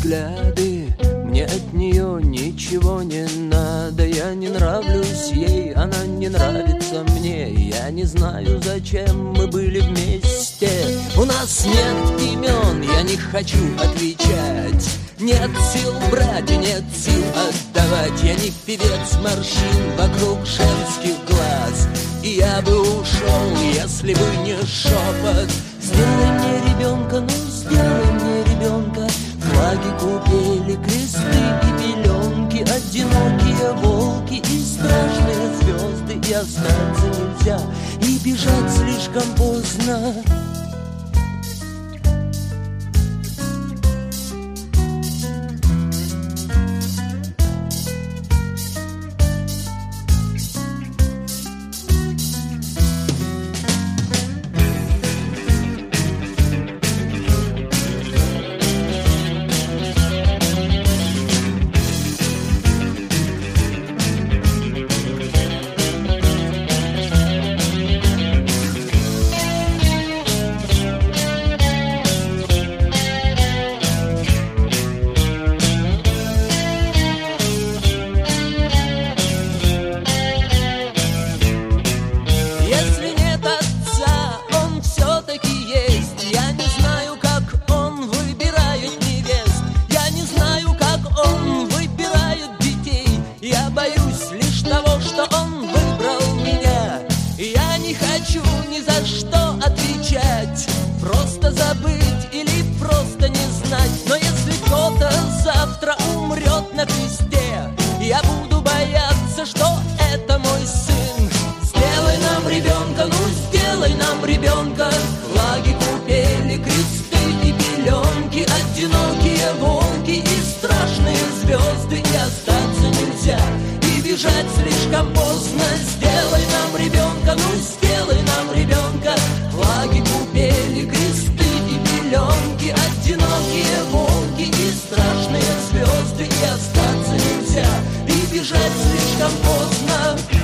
взгляды. Мне от нее ничего не надо. Я не нравлюсь ей, она не нравится мне. Я не знаю, зачем мы были вместе. У нас нет имен, я не хочу отвечать. Нет сил брать и нет сил отдавать. Я не певец морщин вокруг женских глаз. И я бы ушел, если бы не шепот. Сделай мне ребенка, ну сделай мне ребенка. Флаги, купели, кресты и пеленки, одинокие волки и страшные звезды. И остаться нельзя, и бежать слишком поздно. Просто забыть или просто не знать. Но если кто-то завтра умрет на кресте, я буду бояться, что это мой сын. Сделай нам ребенка, ну сделай нам ребенка. Флаги, купели, кресты и пеленки, одинокие волки и страшные звезды. И остаться нельзя, и бежать слишком поздно. Сделай нам ребенка, ну сделай нам ребенка. Флаги, купели, кресты и пеленки, одинокие волки и страшные звезды. И остаться нельзя, и бежать слишком поздно.